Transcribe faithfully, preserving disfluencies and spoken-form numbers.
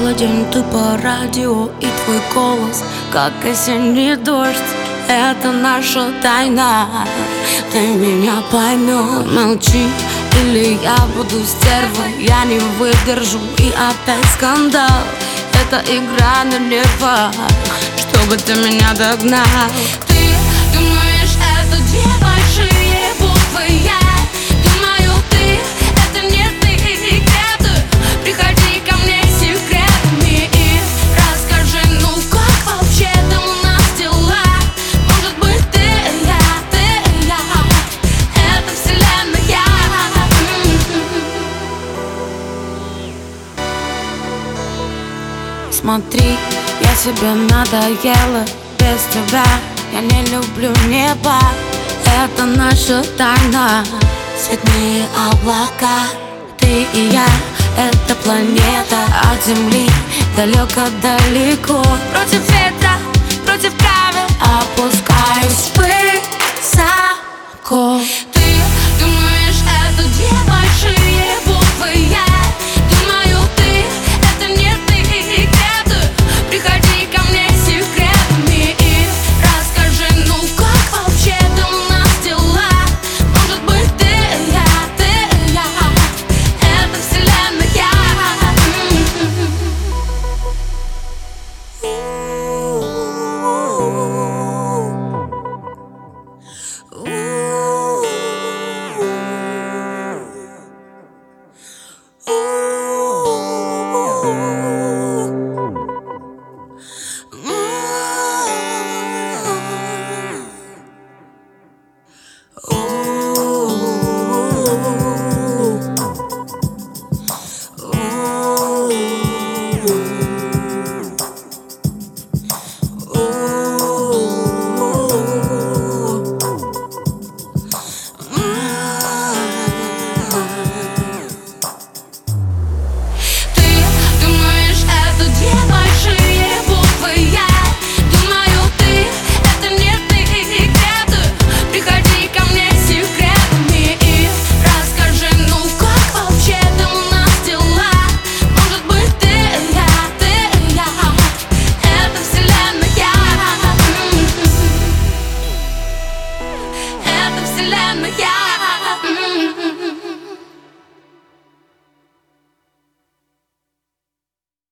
день ты по радио, и твой голос, как осенний дождь. Это наша тайна, ты меня поймешь. Молчи, или я буду стервой. Я не выдержу, и опять скандал. Это игра на нервах, чтобы ты меня догнал. Ты думаешь, это две большие буквы я. Думаю, ты, это не ты. Где ты? Приходи ко мне секретами и расскажи, ну как вообще там у нас дела. Может быть, ты, я, ты, я. Это вселенная. Смотри, я себе надоела без тебя. Я не люблю небо, это наша тайна. Цветные облака, ты и я, это планета. От земли далеко-далеко. Против ветра, против правил опускаюсь высоко. Ты думаешь, это две большие буквы я. Думаю, ты, это не ты. Где ты? Приходи ко мне секретами и расскажи, ну как вообще там у нас дела. Может быть, ты, я, ты, я. Это вселенная. Вселенная.